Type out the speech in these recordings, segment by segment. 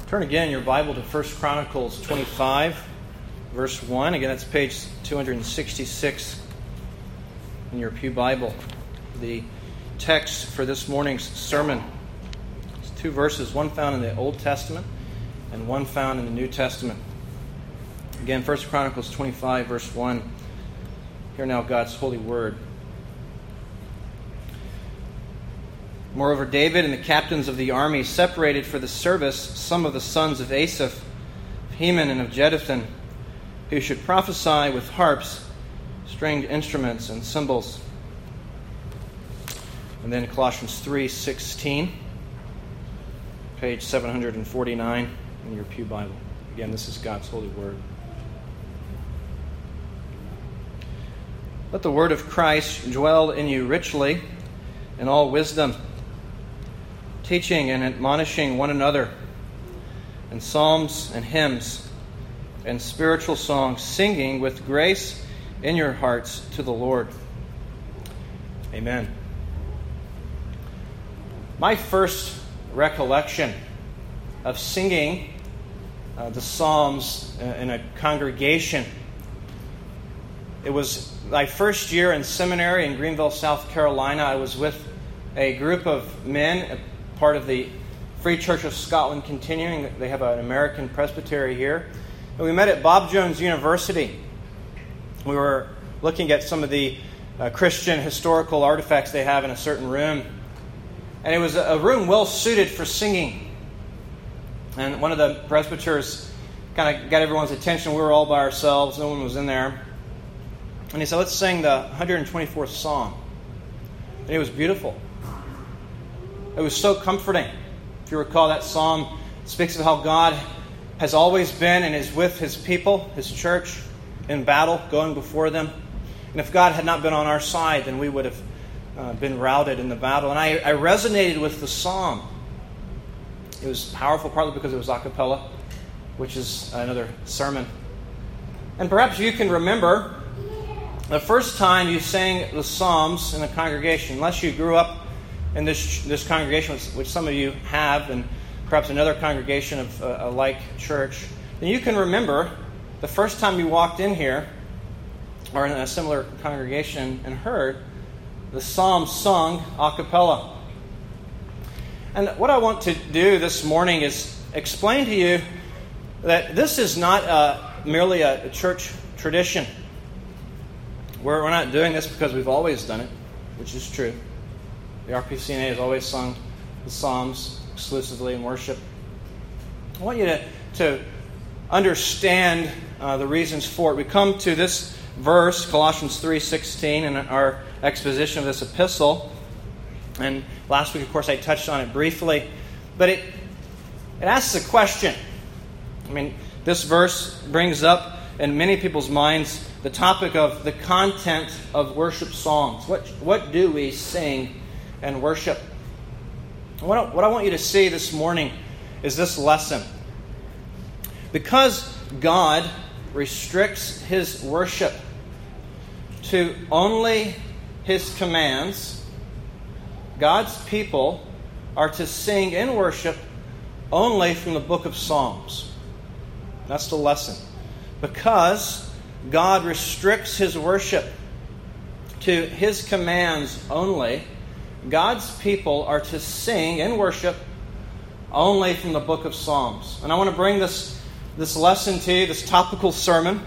Turn again your Bible to 1 Chronicles 25, verse 1. Again, that's page 266 in your Pew Bible. The text for this morning's sermon is two verses, one found in the Old Testament and one found in the New Testament. Again, 1 Chronicles 25, verse 1. Hear now God's holy word. Moreover, David and the captains of the army separated for the service some of the sons of Asaph, of Heman and of Jeduthun, who should prophesy with harps, stringed instruments, and cymbals. And then Colossians 3:16, page 749 in your Pew Bible. Again, this is God's holy word. Let the word of Christ dwell in you richly in all wisdom, teaching and admonishing one another in psalms and hymns and spiritual songs, singing with grace in your hearts to the Lord. Amen. My first recollection of singing the psalms in a congregation, it was my first year in seminary in Greenville, South Carolina. I was with a group of men, part of the Free Church of Scotland Continuing. They have an American presbytery here. And we met at Bob Jones University. We were looking at some of the Christian historical artifacts they have in a certain room. And it was a room well suited for singing. And one of the presbyters kind of got everyone's attention. We were all by ourselves. No one was in there. And he said, let's sing the 124th Psalm. And it was beautiful. It was so comforting. If you recall, that psalm speaks of how God has always been and is with His people, His church, in battle, going before them. And if God had not been on our side, then we would have been routed in the battle. And I resonated with the psalm. It was powerful, partly because it was a cappella, which is another sermon. And perhaps you can remember the first time you sang the psalms in a congregation, unless you grew up in this congregation, which some of you have, and perhaps another congregation of a like church, then you can remember the first time you walked in here, or in a similar congregation, and heard the psalm sung a cappella. And what I want to do this morning is explain to you that this is not merely a church tradition. We're not doing this because we've always done it, which is true. The RPCNA has always sung the Psalms exclusively in worship. I want you to understand the reasons for it. We come to this verse, Colossians 3:16, in our exposition of this epistle. And last week, of course, I touched on it briefly. But it asks a question. I mean, this verse brings up in many people's minds the topic of the content of worship songs. What do we sing and worship? What I want you to see this morning is this lesson. Because God restricts His worship to only His commands, God's people are to sing in worship only from the book of Psalms. That's the lesson. Because God restricts His worship to His commands only, God's people are to sing and worship only from the book of Psalms. And I want to bring this lesson to you, this topical sermon,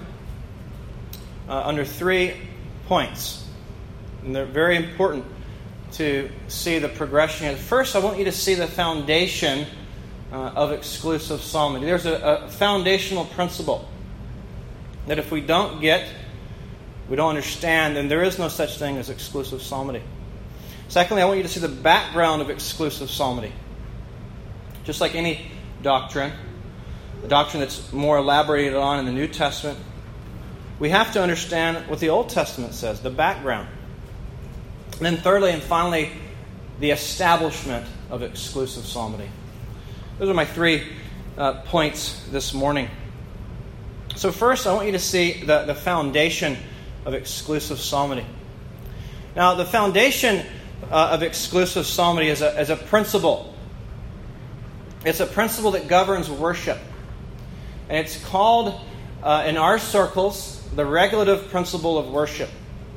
under 3 points. And they're very important to see the progression. First, I want you to see the foundation of exclusive psalmody. There's a foundational principle that if we don't get, we don't understand, then there is no such thing as exclusive psalmody. Secondly, I want you to see the background of exclusive psalmody. Just like any doctrine, a doctrine that's more elaborated on in the New Testament, we have to understand what the Old Testament says, the background. And then thirdly and finally, the establishment of exclusive psalmody. Those are my 3 points this morning. So first, I want you to see the foundation of exclusive psalmody. Now, the foundation of exclusive psalmody as a principle It's a principle that governs worship. And it's called, in our circles, the regulative principle of worship.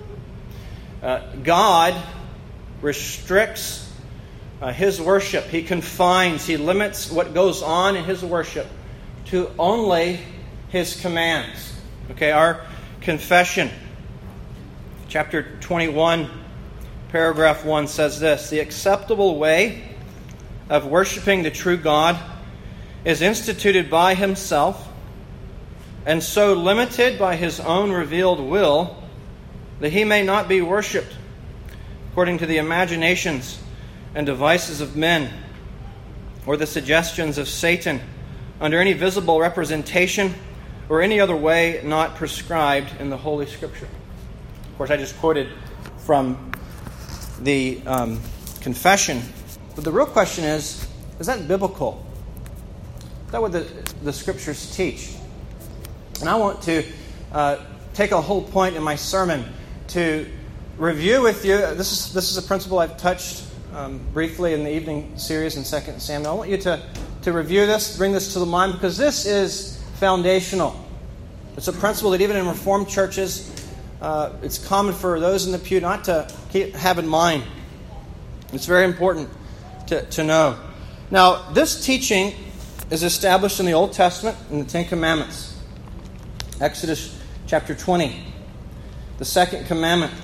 God restricts His worship. He confines, He limits what goes on in His worship to only His commands. Okay, our confession, chapter 21, paragraph 1 says this: the acceptable way of worshiping the true God is instituted by Himself and so limited by His own revealed will that He may not be worshipped according to the imaginations and devices of men or the suggestions of Satan under any visible representation or any other way not prescribed in the Holy Scripture. Of course, I just quoted from the confession. But the real question is that biblical? Is that what the Scriptures teach? And I want to take a whole point in my sermon to review with you. This is a principle I've touched briefly in the evening series in 2 Samuel. I want you to review this, bring this to the mind, because this is foundational. It's a principle that even in Reformed churches, it's common for those in the pew not to have in mind. It's very important to know. Now, this teaching is established in the Old Testament in the Ten Commandments. Exodus chapter 20, the second commandment.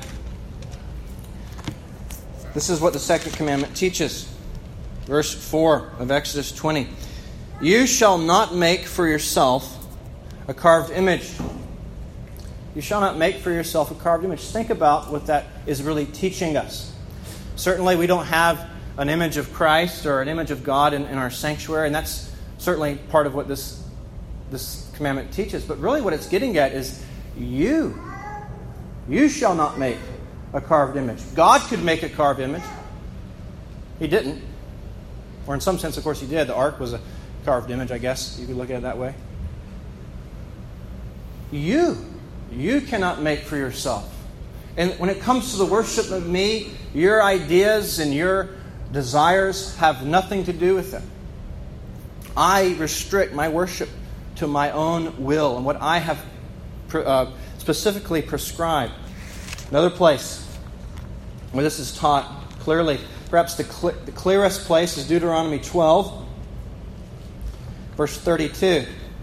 This is what the second commandment teaches. Verse 4 of Exodus 20. You shall not make for yourself a carved image. You shall not make for yourself a carved image. Think about what that is really teaching us. Certainly we don't have an image of Christ or an image of God in our sanctuary, and that's certainly part of what this commandment teaches. But really what it's getting at is you shall not make a carved image. God could make a carved image. He didn't. Or in some sense, of course, He did. The ark was a carved image, I guess. You could look at it that way. You cannot make for yourself. And when it comes to the worship of me, your ideas and your desires have nothing to do with it. I restrict my worship to my own will and what I have specifically prescribed. Another place where this is taught clearly, perhaps the clearest place, is Deuteronomy 12, verse 32.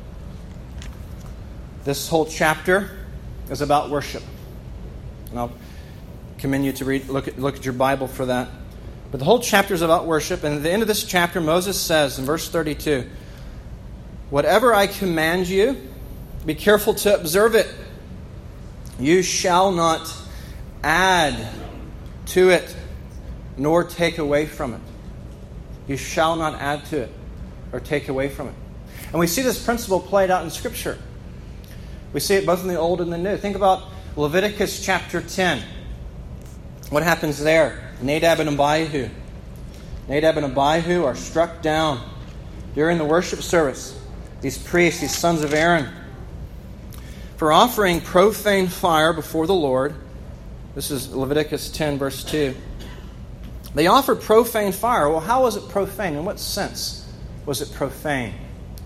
This whole chapter is about worship. And I'll commend you to look at your Bible for that. But the whole chapter is about worship. And at the end of this chapter, Moses says in verse 32, whatever I command you, be careful to observe it. You shall not add to it, nor take away from it. You shall not add to it, or take away from it. And we see this principle played out in Scripture. We see it both in the Old and the New. Think about Leviticus chapter 10. What happens there? Nadab and Abihu. Nadab and Abihu are struck down during the worship service. These priests, these sons of Aaron, for offering profane fire before the Lord. This is Leviticus 10, verse 2. They offered profane fire. Well, how was it profane? In what sense was it profane?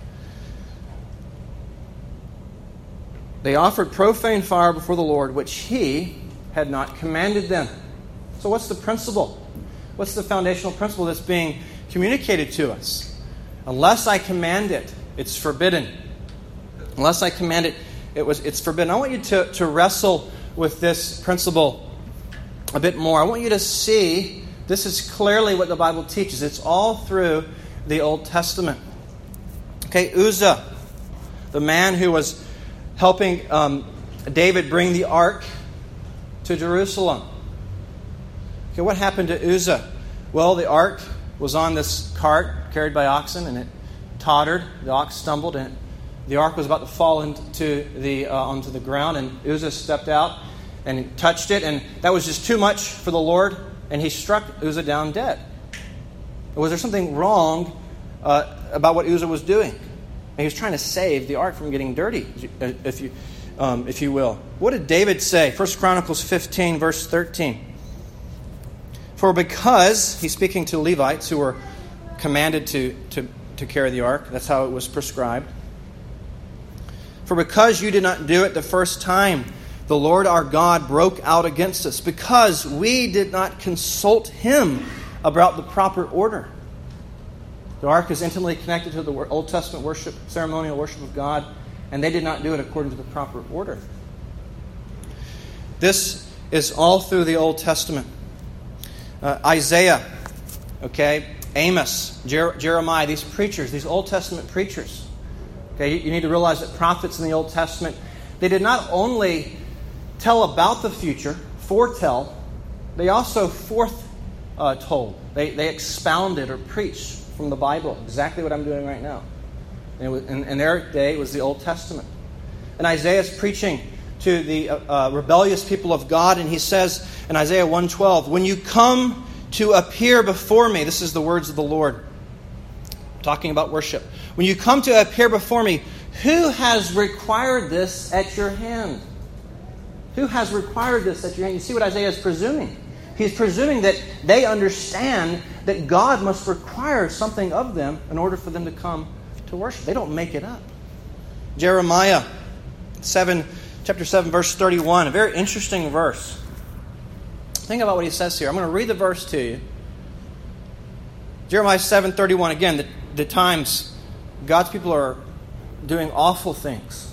They offered profane fire before the Lord, which He had not commanded them. So what's the principle? What's the foundational principle that's being communicated to us? Unless I command it, it's forbidden. Unless I command it, it's forbidden. I want you to wrestle with this principle a bit more. I want you to see this is clearly what the Bible teaches. It's all through the Old Testament. Okay, Uzzah, the man who was helping David bring the ark to Jerusalem. Okay, what happened to Uzzah? Well, the ark was on this cart carried by oxen, and it tottered. The ox stumbled, and the ark was about to fall onto the ground, and Uzzah stepped out and touched it, and that was just too much for the Lord, and He struck Uzzah down dead. Was there something wrong about what Uzzah was doing? And he was trying to save the ark from getting dirty, if you will. What did David say? 1 Chronicles 15, verse 13. For because, he's speaking to Levites who were commanded to to carry the ark. That's how it was prescribed. For because you did not do it the first time, the Lord our God broke out against us, because we did not consult Him about the proper order. The ark is intimately connected to the Old Testament worship, ceremonial worship of God, and they did not do it according to the proper order. This is all through the Old Testament. Isaiah, Amos, Jeremiah, these preachers, these Old Testament preachers. You need to realize that prophets in the Old Testament, they did not only tell about the future, foretell, they also foretold. They expounded or preached from the Bible, exactly what I'm doing right now. In their day, it was the Old Testament. And Isaiah is preaching to the rebellious people of God, and he says in Isaiah 1:12, when you come to appear before me, this is the words of the Lord, talking about worship. When you come to appear before me, who has required this at your hand? Who has required this at your hand? You see what Isaiah is presuming. He's presuming that they understand that God must require something of them in order for them to come to worship. They don't make it up. Jeremiah chapter 7, verse 31, a very interesting verse. Think about what he says here. I'm going to read the verse to you. Jeremiah 7:31, again, the times God's people are doing awful things.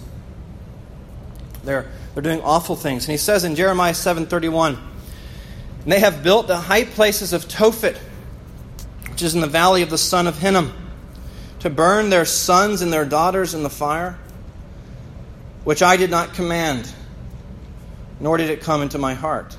They're doing awful things. And he says in Jeremiah 7:31, and they have built the high places of Tophet, which is in the valley of the son of Hinnom, to burn their sons and their daughters in the fire, which I did not command, nor did it come into my heart.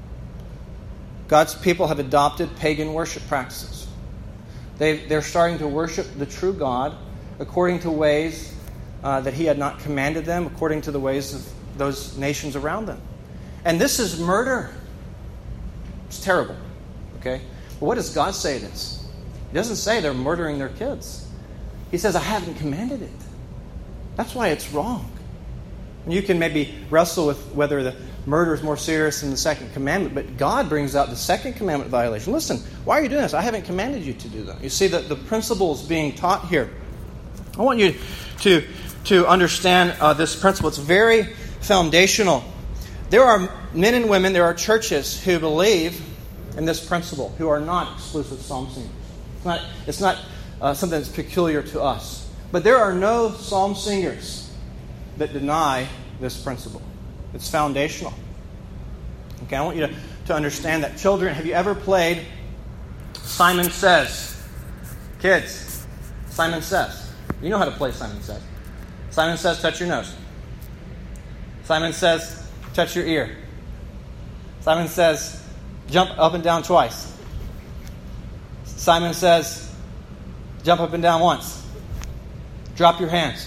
God's people have adopted pagan worship practices. They're starting to worship the true God according to ways that He had not commanded them, according to the ways of those nations around them. And this is murder. It's terrible. But what does God say it is? He doesn't say they're murdering their kids. He says, I haven't commanded it. That's why it's wrong. And you can maybe wrestle with whether the murder is more serious than the second commandment, but God brings out the second commandment violation. Listen, why are you doing this? I haven't commanded you to do that. You see that the principles being taught here. I want you to understand this principle. It's very foundational. There are men and women, there are churches who believe in this principle, who are not exclusive psalm singers. It's not something that's peculiar to us. But there are no psalm singers that deny this principle. It's foundational. I want you to understand that. Children, have you ever played Simon Says? Kids, Simon Says. You know how to play Simon Says. Simon Says, touch your nose. Simon Says, touch your ear. Simon Says, jump up and down twice. Simon Says, jump up and down once. Drop your hands.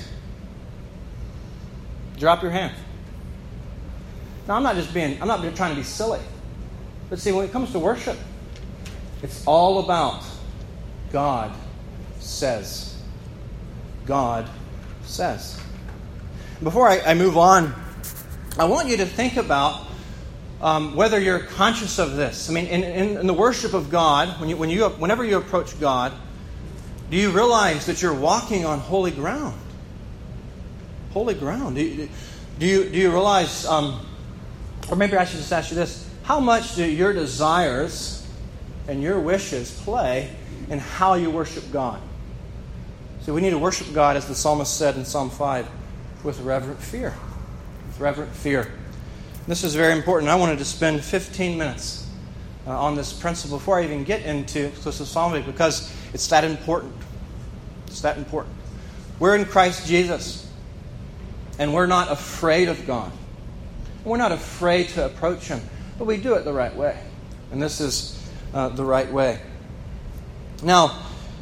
Drop your hands. Now, I'm not trying to be silly. But see, when it comes to worship, it's all about God says. God says. Before I move on, I want you to think about whether you're conscious of this. I mean, in the worship of God, whenever you approach God, do you realize that you're walking on holy ground? Holy ground. Do you realize, or maybe I should just ask you this, how much do your desires and your wishes play in how you worship God? So we need to worship God, as the psalmist said in Psalm 5, with reverent fear. With reverent fear. This is very important. I wanted to spend 15 minutes on this principle before I even get into exclusive psalmody, because it's that important. It's that important. We're in Christ Jesus, and we're not afraid of God. We're not afraid to approach Him, but we do it the right way. And this is the right way. Now,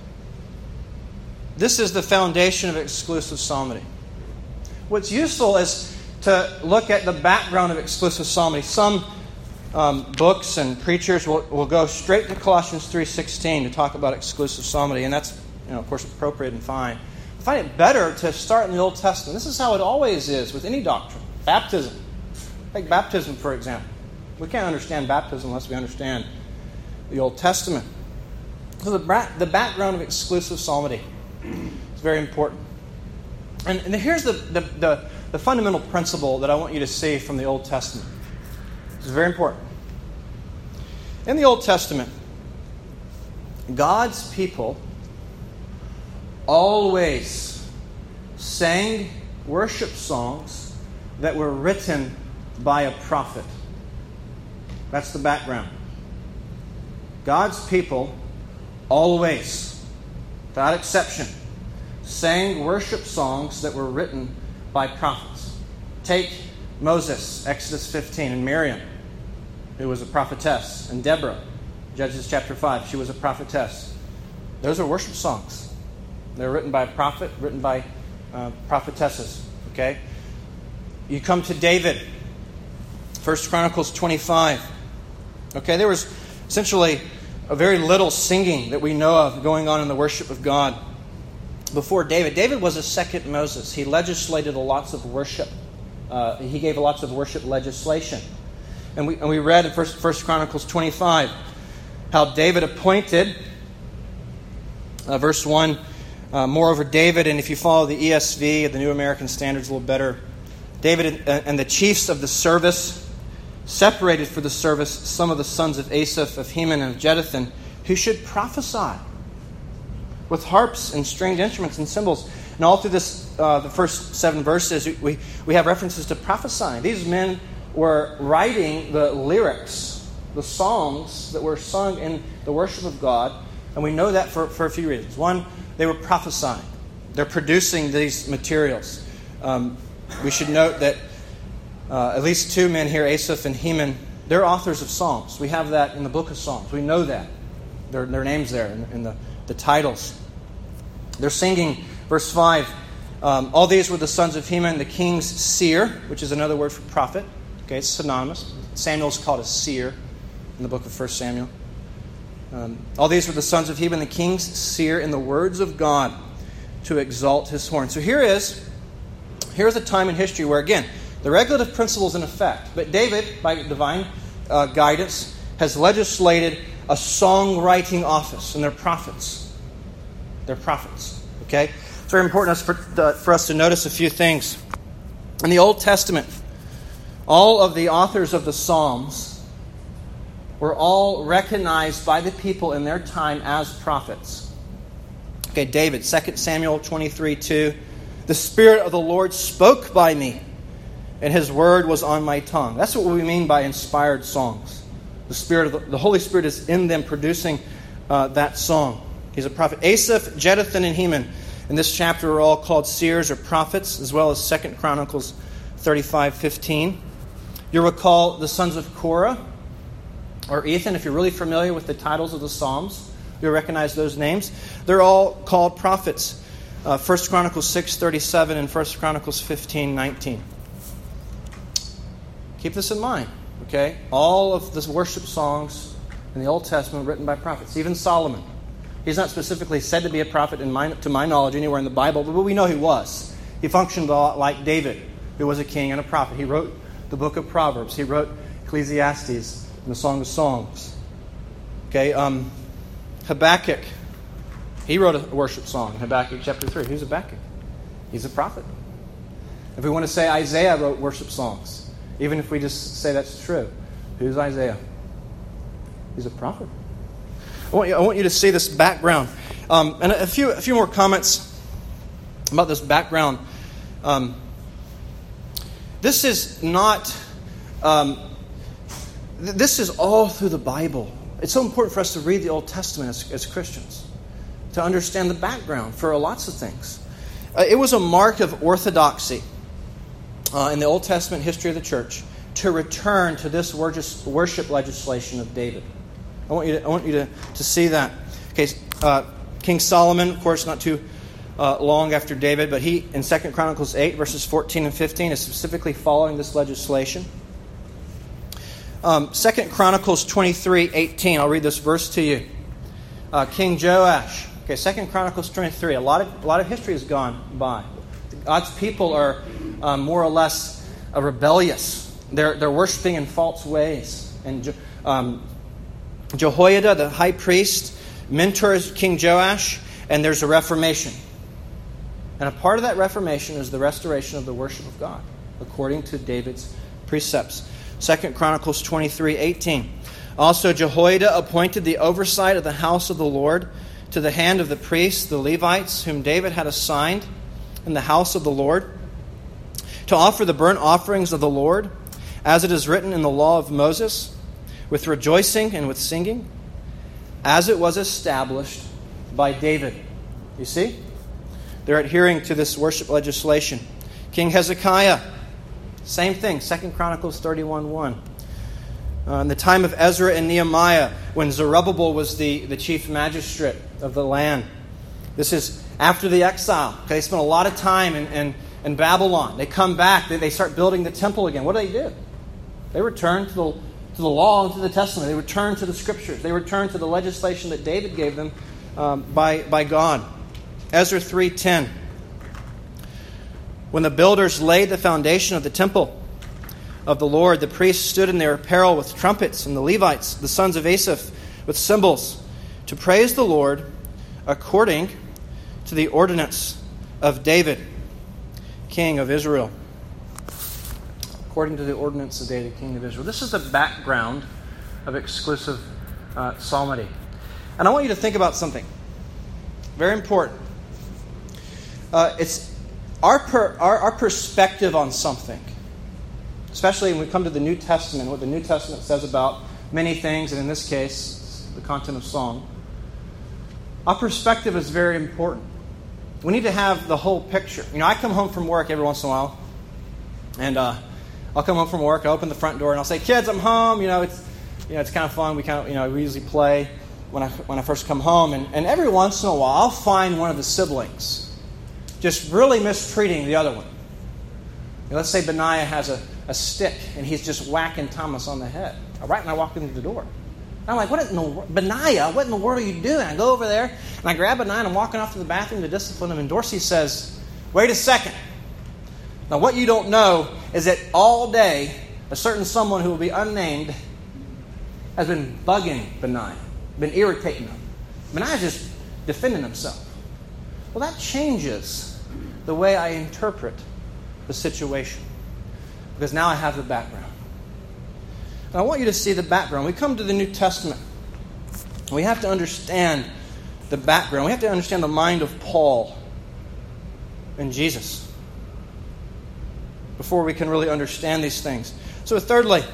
this is the foundation of exclusive psalmody. What's useful is to look at the background of exclusive psalmody. Some books and preachers will go straight to Colossians 3:16 to talk about exclusive psalmody, and that's, of course, appropriate and fine. I find it better to start in the Old Testament. This is how it always is with any doctrine. Baptism. Take baptism, for example. We can't understand baptism unless we understand the Old Testament. So the background of exclusive psalmody. It's very important. And here's the fundamental principle that I want you to see from the Old Testament. It's very important. In the Old Testament, God's people always sang worship songs that were written by a prophet. That's the background. God's people always, without exception, sang worship songs that were written by prophets. Take Moses, Exodus 15, and Miriam, who was a prophetess, and Deborah, Judges chapter 5, she was a prophetess. Those are worship songs. They're written by a prophet, written by prophetesses. Okay? You come to David, 1 Chronicles 25. Okay, there was essentially a very little singing that we know of going on in the worship of God before David. David was a second Moses. He legislated lots of worship. He gave lots of worship legislation. And we read in 1 Chronicles 25 how David appointed, verse 1, moreover David, and if you follow the ESV, the New American Standards a little better, David and the chiefs of the service separated for the service some of the sons of Asaph, of Heman, and of Jeduthun, who should prophesy with harps and stringed instruments and cymbals. And all through this, the first 7 verses, we have references to prophesying. These men were writing the lyrics, the songs that were sung in the worship of God. And we know that for a few reasons. One, they were prophesying. They're producing these materials. We should note that at least 2 men here, Asaph and Heman, they're authors of Psalms. We have that in the book of Psalms. We know that. Their names there in the titles. They're singing, verse 5, all these were the sons of Heman, the king's seer, which is another word for prophet. Okay, it's synonymous. Samuel's called a seer in the book of 1 Samuel. All these were the sons of Heman, the king's seer, in the words of God to exalt his horn. So here's a time in history where, again, the regulative principle is in effect. But David, by divine guidance, has legislated a songwriting office, and they're prophets. They're prophets. Okay? It's very important for us to notice a few things. In the Old Testament, all of the authors of the Psalms were all recognized by the people in their time as prophets. Okay, David, 2 Samuel 23:2. The Spirit of the Lord spoke by me, and His word was on my tongue. That's what we mean by inspired songs. The Spirit of the Holy Spirit is in them producing that song. He's a prophet. Asaph, Jeduthun, and Heman in this chapter are all called seers or prophets, as well as 2 Chronicles 35:15. You'll recall the sons of Korah, or Ethan, if you're really familiar with the titles of the Psalms, you'll recognize those names. They're all called prophets. 1 Chronicles 6:37 and 1 Chronicles 15:19. Keep this in mind, okay? All of the worship songs in the Old Testament written by prophets. Even Solomon. He's not specifically said to be a prophet to my knowledge anywhere in the Bible, but we know he was. He functioned a lot like David, who was a king and a prophet. He wrote the book of Proverbs. He wrote Ecclesiastes and the Song of Songs. Okay, Habakkuk. He wrote a worship song, Habakkuk chapter 3. Who's Habakkuk? He's a prophet. If we want to say Isaiah wrote worship songs, even if we just say that's true, who's Isaiah? He's a prophet. I want you to see this background. And a few more comments about this background. This is not... this is all through the Bible. It's so important for us to read the Old Testament as Christians, to understand the background for lots of things. It was a mark of orthodoxy in the Old Testament history of the church to return to this worship legislation of David. I want you to see that. Okay, King Solomon, of course, not too long after David, but he, in 2 Chronicles 8, verses 14 and 15, is specifically following this legislation. 2 Chronicles 23:18. I'll read this verse to you. King Joash. Okay, 2 Chronicles 23. A lot of history has gone by. God's people are more or less rebellious. They're worshiping in false ways. And Jehoiada, the high priest, mentors King Joash, and there's a reformation. And a part of that reformation is the restoration of the worship of God, according to David's precepts. 2 Chronicles 23:18. Also Jehoiada appointed the oversight of the house of the Lord to the hand of the priests, the Levites, whom David had assigned in the house of the Lord, to offer the burnt offerings of the Lord, as it is written in the law of Moses, with rejoicing and with singing, as it was established by David. You see? They're adhering to this worship legislation. King Hezekiah, same thing, 2 Chronicles 31:1. In the time of Ezra and Nehemiah, when Zerubbabel was the chief magistrate of the land. This is after the exile. Okay, they spent a lot of time in Babylon. They come back. They start building the temple again. What do? They return to the law and to the Testament. They return to the Scriptures. They return to the legislation that David gave them by God. Ezra 3:10. When the builders laid the foundation of the temple of the Lord, the priests stood in their apparel with trumpets, and the Levites, the sons of Asaph, with cymbals, to praise the Lord according to the ordinance of David, king of Israel. According to the ordinance of David, king of Israel. This is the background of exclusive psalmody. And I want you to think about something very important. It's our perspective on something, especially when we come to the New Testament, what the New Testament says about many things, and in this case, the content of song. Our perspective is very important. We need to have the whole picture. I come home from work every once in a while, and I'll come home from work, I open the front door, and I'll say, "Kids, I'm home." It's kind of fun. We usually play when I first come home, and every once in a while, I'll find one of the siblings just really mistreating the other one. Let's say Benaiah has a stick, and he's just whacking Thomas on the head. Right when I walk into the door. I'm like, Benaiah, what in the world are you doing? I go over there, and I grab Benaiah, and I'm walking off to the bathroom to discipline him, and Dorsey says, "Wait a second. Now, what you don't know is that all day, a certain someone who will be unnamed has been bugging Benaiah, been irritating him. Benaiah's just defending himself." Well, that changes the way I interpret the situation, because now I have the background. And I want you to see the background. We come to the New Testament. We have to understand the background. We have to understand the mind of Paul and Jesus before we can really understand these things. So thirdly,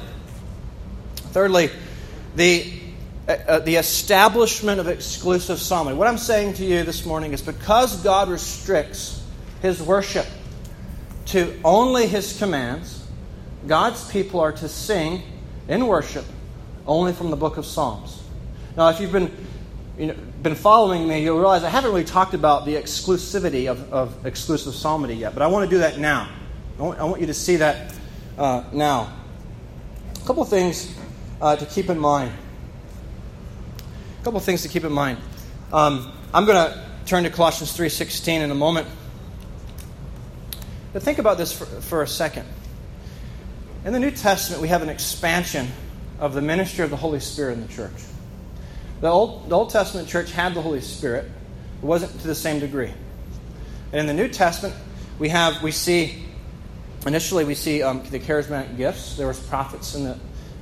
the establishment of exclusive psalmody. What I'm saying to you this morning is because God restricts His worship to only His commands, God's people are to sing in worship only from the book of Psalms. Now, if you've been following me, you'll realize I haven't really talked about the exclusivity of exclusive psalmody yet, but I want to do that now. I want you to see that now. A couple things to keep in mind. I'm going to turn to Colossians 3:16 in a moment. But think about this for a second. In the New Testament, we have an expansion of the ministry of the Holy Spirit in the church. The Old Testament church had the Holy Spirit. It wasn't to the same degree. And in the New Testament, we see the charismatic gifts. There was prophets in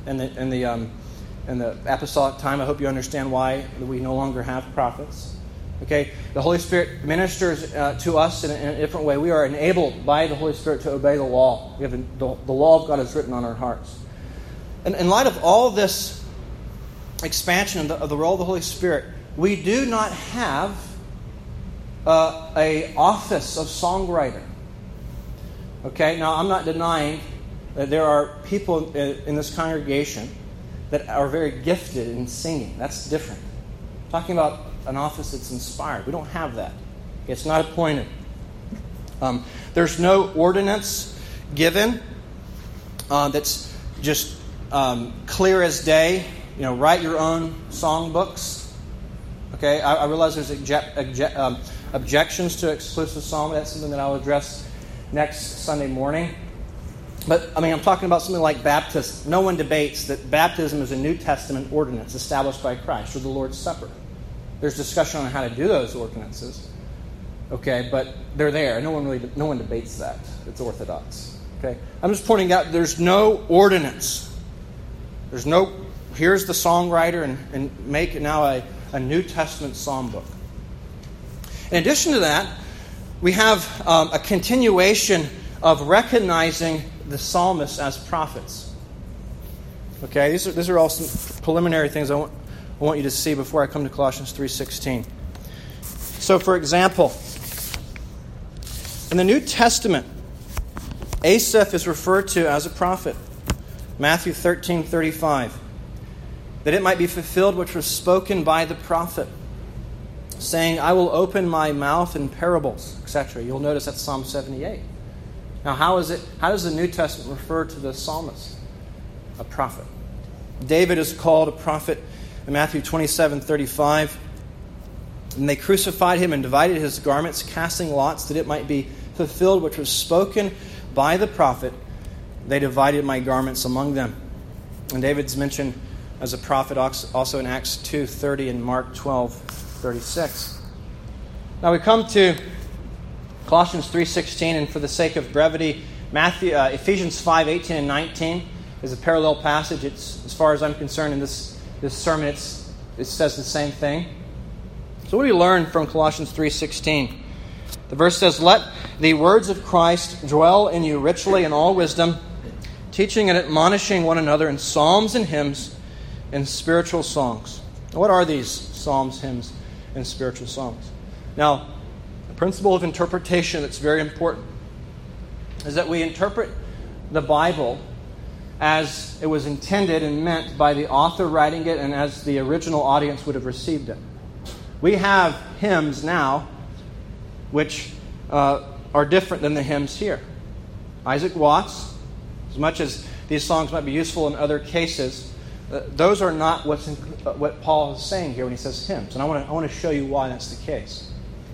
the apostolic time. I hope you understand why we no longer have prophets. Okay, the Holy Spirit ministers to us in a different way. We are enabled by the Holy Spirit to obey the law. We have the law of God is written on our hearts. And in light of all this expansion of the role of the Holy Spirit, we do not have an office of songwriter. Okay, now I'm not denying that there are people in this congregation that are very gifted in singing. That's different. I'm talking about an office that's inspired. We don't have that. It's not appointed. There's no ordinance given that's just clear as day. Write your own songbooks. Okay, I realize there's objections to exclusive psalmody. That's something that I'll address next Sunday morning. But, I'm talking about something like baptism. No one debates that baptism is a New Testament ordinance established by Christ, or the Lord's Supper. There's discussion on how to do those ordinances. Okay, but they're there. No one debates that. It's orthodox. Okay, I'm just pointing out there's no ordinance. There's no. Here's the songwriter and make now a New Testament psalm book. In addition to that, we have a continuation of recognizing the psalmists as prophets. Okay, these are all some preliminary things I want you to see before I come to Colossians 3:16. So, for example, in the New Testament, Asaph is referred to as a prophet. Matthew 13:35, that it might be fulfilled which was spoken by the prophet, saying, I will open my mouth in parables, etc. You'll notice that's Psalm 78. Now, how does the New Testament refer to the psalmist? A prophet. David is called a prophet in Matthew 27:35. And they crucified him and divided his garments, casting lots, that it might be fulfilled which was spoken by the prophet. They divided my garments among them. And David's mentioned as a prophet also in Acts 2:30 and Mark 12:36. Now we come to Colossians 3:16, and for the sake of brevity, Ephesians 5:18 and 19 is a parallel passage. It's, as far as I'm concerned, in this sermon, it says the same thing. So what do we learn from Colossians 3:16? The verse says, let the words of Christ dwell in you richly in all wisdom, teaching and admonishing one another in psalms and hymns and spiritual songs. Now, what are these psalms, hymns, and spiritual songs? Now, the principle of interpretation that's very important is that we interpret the Bible as it was intended and meant by the author writing it and as the original audience would have received it. We have hymns now which are different than the hymns here. Isaac Watts, as much as these songs might be useful in other cases, those are not what Paul is saying here when he says hymns. And I want to show you why that's the case.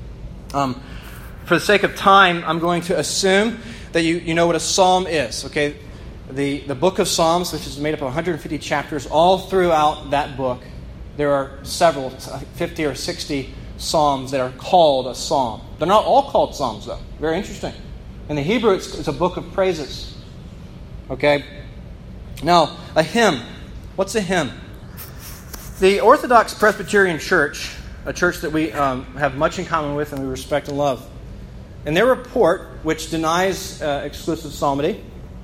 For the sake of time, I'm going to assume that you know what a psalm is. Okay, the book of Psalms, which is made up of 150 chapters, all throughout that book, there are several, 50 or 60 psalms that are called a psalm. They're not all called psalms, though. Very interesting. In the Hebrew, it's a book of praises. Okay? Now, a hymn. What's a hymn? The Orthodox Presbyterian Church, a church that we have much in common with and we respect and love, in their report, which denies exclusive psalmody,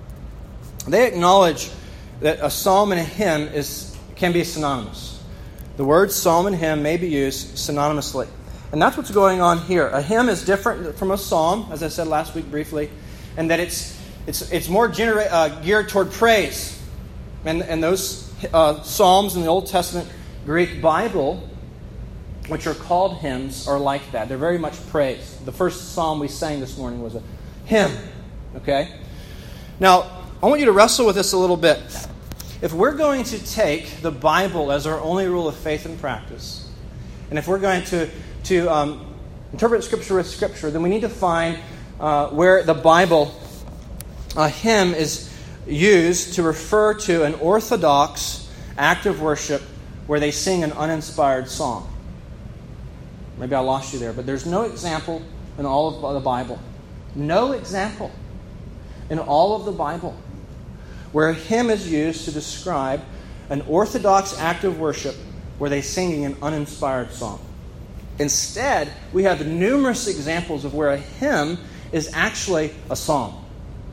they acknowledge that a psalm and a hymn can be synonymous. The words psalm and hymn may be used synonymously. And that's what's going on here. A hymn is different from a psalm, as I said last week briefly, and that it's more geared toward praise. And those psalms in the Old Testament Greek Bible, which are called hymns, are like that. They're very much praise. The first psalm we sang this morning was a hymn. Okay? Now, I want you to wrestle with this a little bit. If we're going to take the Bible as our only rule of faith and practice, and if we're going to interpret Scripture with Scripture, then we need to find where the Bible, a hymn, is used to refer to an orthodox act of worship where they sing an uninspired song. Maybe I lost you there, but there's no example in all of the Bible. No example in all of the Bible where a hymn is used to describe an orthodox act of worship where they're singing an uninspired song. Instead, we have numerous examples of where a hymn is actually a psalm.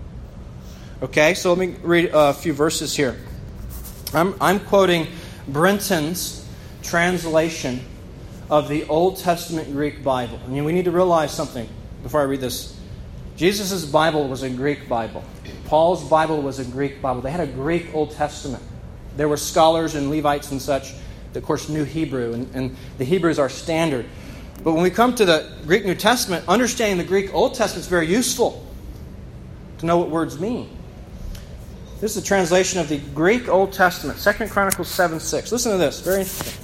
Okay, so let me read a few verses here. I'm quoting Brenton's translation of the Old Testament Greek Bible. I mean, we need to realize something before I read this. Jesus' Bible was a Greek Bible. Paul's Bible was a Greek Bible. They had a Greek Old Testament. There were scholars and Levites and such that, of course, knew Hebrew, and the Hebrew is our standard. But when we come to the Greek New Testament, understanding the Greek Old Testament is very useful to know what words mean. This is a translation of the Greek Old Testament, 2 Chronicles 7:6. Listen to this, very interesting.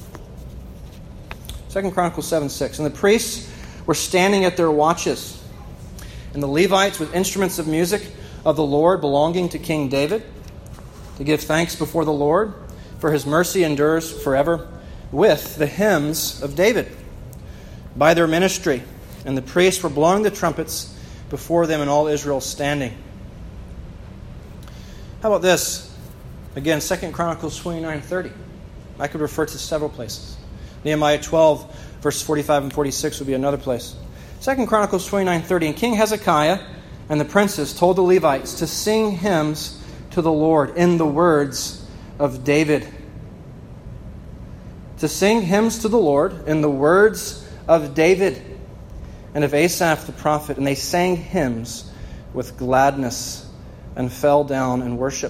2 Chronicles 7:6. And the priests were standing at their watches, and the Levites with instruments of music of the Lord belonging to King David, to give thanks before the Lord, for his mercy endures forever, with the hymns of David. By their ministry, and the priests were blowing the trumpets before them, and all Israel standing. How about this? Again, 2 Chronicles 29:30. I could refer to several places. Nehemiah 12, verses 45 and 46 would be another place. 2 Chronicles 29:30. And King Hezekiah and the princes told the Levites to sing hymns to the Lord in the words of David. To sing hymns to the Lord in the words of David and of Asaph the prophet. And they sang hymns with gladness and fell down in worship.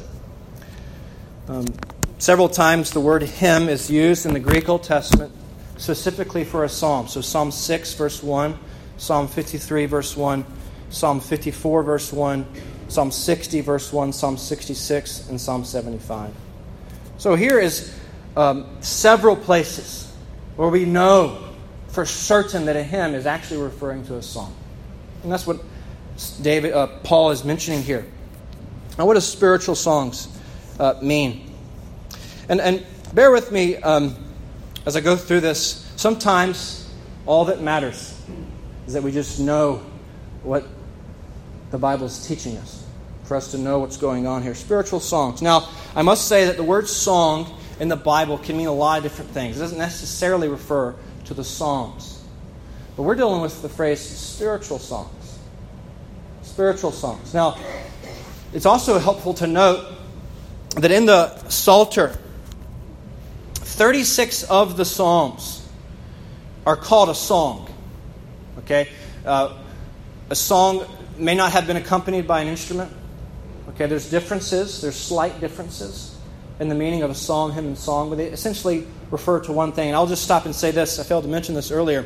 Several times the word hymn is used in the Greek Old Testament specifically for a psalm. So Psalm 6, verse 1, Psalm 53, verse 1, Psalm 54, verse 1, Psalm 60, verse 1, Psalm 66, and Psalm 75. So here is several places where we know for certain that a hymn is actually referring to a song. And that's what Paul is mentioning here. Now, what does spiritual songs mean? And bear with me as I go through this. Sometimes all that matters is that we just know what the Bible is teaching us, for us to know what's going on here. Spiritual songs. Now, I must say that the word song in the Bible can mean a lot of different things. It doesn't necessarily refer to the Psalms. But we're dealing with the phrase spiritual songs. Spiritual songs. Now, it's also helpful to note that in the Psalter, 36 of the Psalms are called a song. Okay? A song may not have been accompanied by an instrument. Okay, there's differences. There's slight differences in the meaning of a song, hymn, and song, but they essentially refer to one thing. And I'll just stop and say this. I failed to mention this earlier.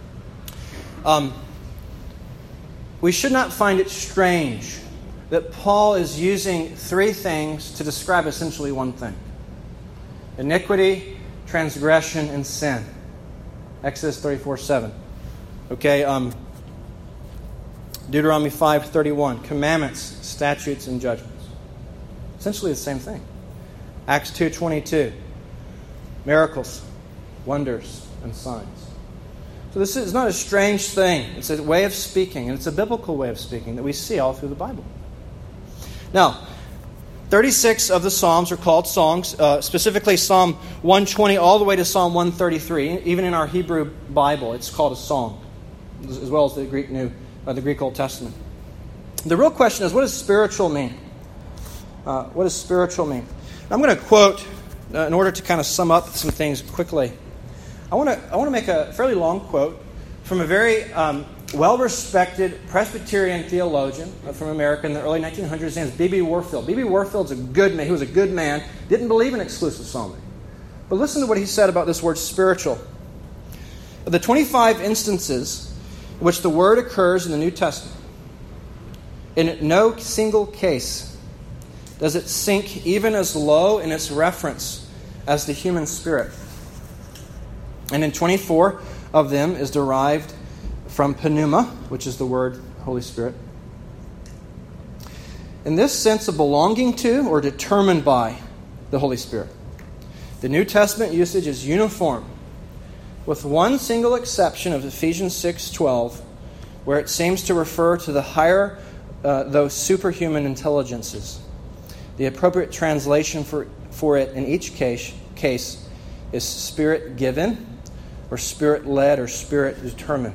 We should not find it strange that Paul is using three things to describe essentially one thing: iniquity, transgression, and sin. Exodus 34:7. Okay, Deuteronomy 5:31. Commandments, statutes, and judgments. Essentially the same thing. Acts 2:22. Miracles, wonders, and signs. So this is not a strange thing. It's a way of speaking, and it's a biblical way of speaking that we see all through the Bible. Now, 36 of the Psalms are called songs, specifically Psalm 120 all the way to Psalm 133. Even in our Hebrew Bible, it's called a song, as well as the Greek Old Testament. The real question is, what does spiritual mean? What does spiritual mean? I'm going to quote, in order to kind of sum up some things quickly. I want to make a fairly long quote from a very well-respected Presbyterian theologian from America in the early 1900s. His name is B.B. Warfield. B.B. Warfield's a good man. He was a good man. Didn't believe in exclusive psalmody. But listen to what he said about this word spiritual. Of the 25 instances in which the word occurs in the New Testament, in no single case does it sink even as low in its reference as the human spirit. And in 24 of them is derived from pneuma, which is the word Holy Spirit. In this sense of belonging to or determined by the Holy Spirit. The New Testament usage is uniform, with one single exception of Ephesians 6:12, where it seems to refer to the higher, though superhuman intelligences. The appropriate translation for it in each case is Spirit-given, or Spirit-led, or Spirit-determined.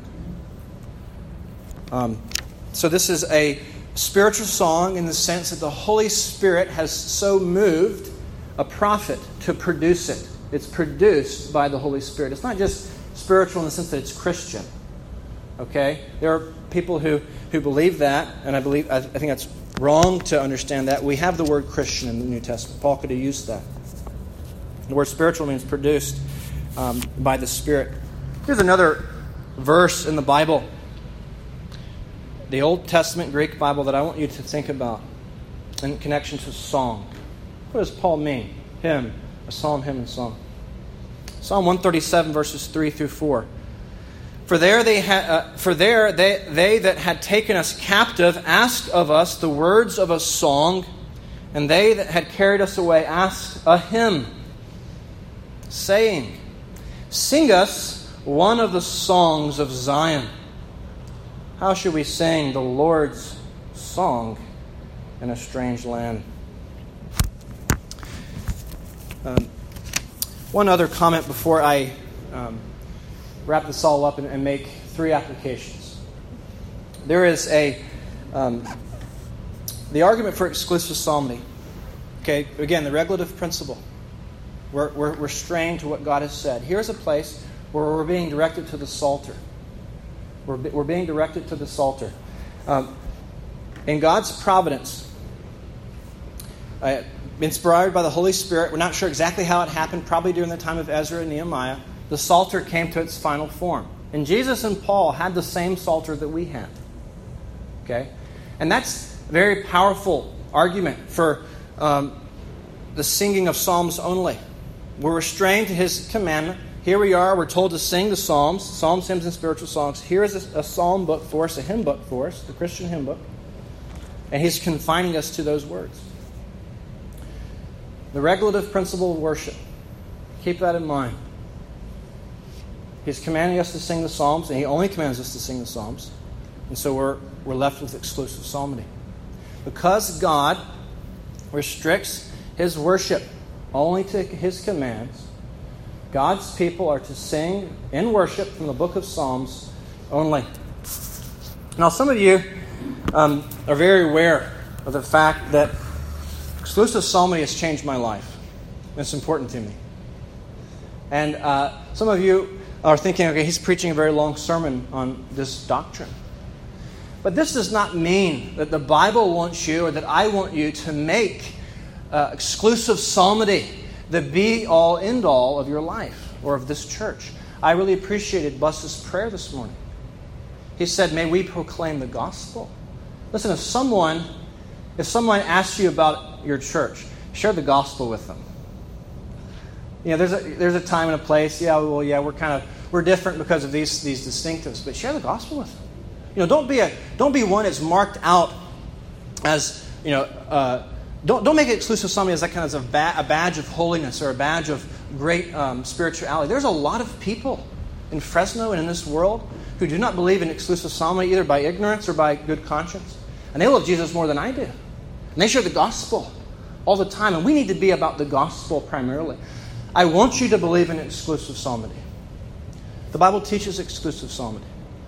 So this is a spiritual song in the sense that the Holy Spirit has so moved a prophet to produce it. It's produced by the Holy Spirit. It's not just spiritual in the sense that it's Christian. Okay? There are people who believe that, and I think that's wrong to understand that. We have the word Christian in the New Testament. Paul could have used that. The word spiritual means produced by the Spirit. Here's another verse in the Bible, the Old Testament Greek Bible, that I want you to think about in connection to song. What does Paul mean? Hymn, a psalm, hymn, and song. Psalm 137, verses 3 through 4. For there they that had taken us captive asked of us the words of a song, and they that had carried us away asked a hymn, saying, Sing us one of the songs of Zion. How should we sing the Lord's song in a strange land? One other comment before I wrap this all up and make 3 applications. There is the argument for exclusive psalmody. Okay, again, the regulative principle. We're strained to what God has said. Here's a place where we're being directed to the Psalter. We're being directed to the Psalter. In God's providence, inspired by the Holy Spirit, we're not sure exactly how it happened, probably during the time of Ezra and Nehemiah, the Psalter came to its final form. And Jesus and Paul had the same Psalter that we had. Okay? And that's a very powerful argument for the singing of psalms only. We're restrained to His commandment. Here we are, we're told to sing the psalms, hymns, and spiritual songs. Here is a psalm book for us, a hymn book for us, the Christian hymn book. And He's confining us to those words. The regulative principle of worship. Keep that in mind. He's commanding us to sing the psalms, and He only commands us to sing the psalms. And so we're left with exclusive psalmody. Because God restricts His worship only to His commands, God's people are to sing in worship from the book of Psalms only. Now, some of you are very aware of the fact that exclusive psalmody has changed my life. It's important to me. And some of you are thinking, okay, he's preaching a very long sermon on this doctrine. But this does not mean that the Bible wants you or that I want you to make exclusive psalmody the be-all, end-all of your life or of this church. I really appreciated Bus's prayer this morning. He said, may we proclaim the gospel. Listen, if someone asks you about your church, share the gospel with them. You know, there's a time and a place. We're different because of these distinctives, but share the gospel with them. You know, don't be one that's marked out as, you know, don't make it exclusive psalmody as that kind of a badge of holiness or a badge of great spirituality. There's a lot of people in Fresno and in this world who do not believe in exclusive psalmody either by ignorance or by good conscience, and they love Jesus more than I do, and they share the gospel all the time, and we need to be about the gospel primarily. I want you to believe in exclusive psalmody. The Bible teaches exclusive psalmody.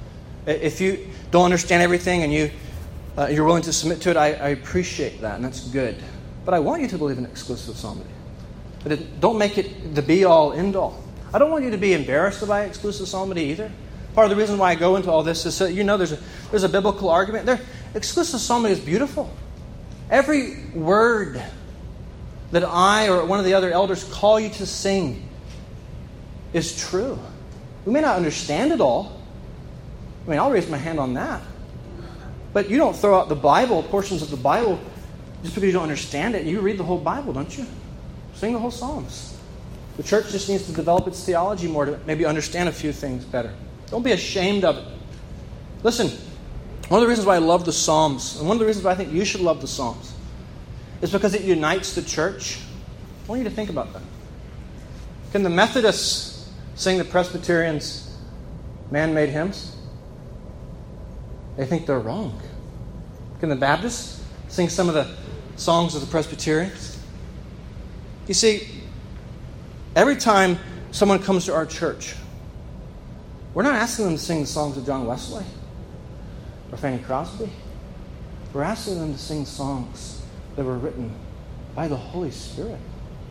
If you don't understand everything and you're willing to submit to it, I appreciate that, and that's good. But I want you to believe in exclusive psalmody. But don't make it the be-all, end-all. I don't want you to be embarrassed by exclusive psalmody either. Part of the reason why I go into all this is so you know there's a biblical argument there. Exclusive psalmody is beautiful. Every word that I or one of the other elders call you to sing is true. We may not understand it all. I mean, I'll raise my hand on that. But you don't throw out the Bible, portions of the Bible, just because you don't understand it. You read the whole Bible, don't you? Sing the whole Psalms. The church just needs to develop its theology more to maybe understand a few things better. Don't be ashamed of it. Listen, one of the reasons why I love the Psalms, and one of the reasons why I think you should love the Psalms, is because it unites the church. I want you to think about that. Can the Methodists sing the Presbyterians' man-made hymns? They think they're wrong. Can the Baptists sing some of the songs of the Presbyterians? You see, every time someone comes to our church, we're not asking them to sing the songs of John Wesley or Fanny Crosby. We're asking them to sing songs that were written by the Holy Spirit.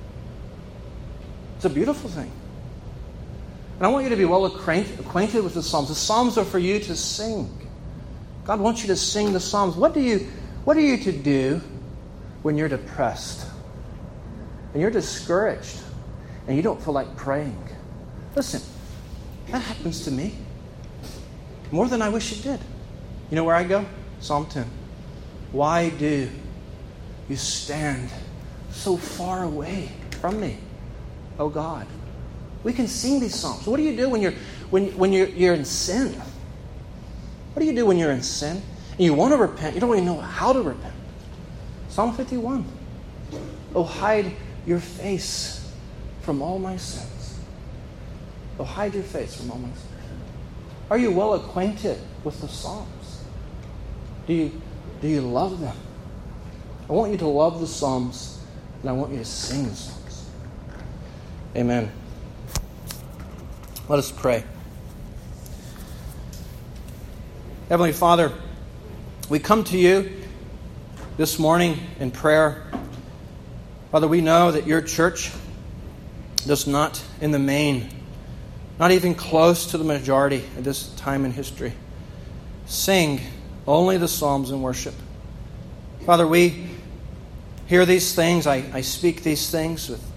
It's a beautiful thing. And I want you to be well acquainted with the Psalms. The Psalms are for you to sing. God wants you to sing the Psalms. What are you to do when you're depressed and you're discouraged and you don't feel like praying? Listen, that happens to me more than I wish it did. You know where I go? Psalm 10. Why do you stand so far away from me, O God? We can sing these Psalms. What do you do when you're in sin? What do you do when you're in sin and you want to repent? You don't even know how to repent. Psalm 51. Oh, hide your face from all my sins. Oh, hide your face from all my sins. Are you well acquainted with the Psalms? Do you love them? I want you to love the Psalms, and I want you to sing the Psalms. Amen. Let us pray. Heavenly Father, we come to you this morning in prayer. Father, we know that your church does not, in the main, not even close to the majority at this time in history, sing only the Psalms in worship. Father, we hear these things. I speak these things with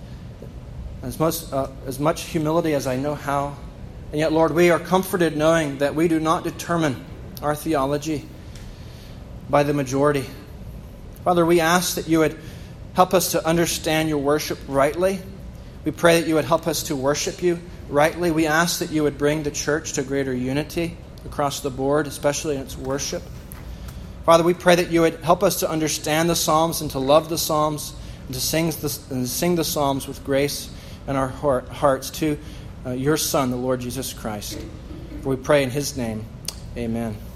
as much humility as I know how. And yet, Lord, we are comforted knowing that we do not determine our theology by the majority. Father, we ask that you would help us to understand your worship rightly. We pray that you would help us to worship you rightly. We ask that you would bring the church to greater unity across the board, especially in its worship. Father, we pray that you would help us to understand the Psalms and to love the Psalms and to sing the Psalms with grace in our hearts to your Son, the Lord Jesus Christ. For we pray in his name. Amen.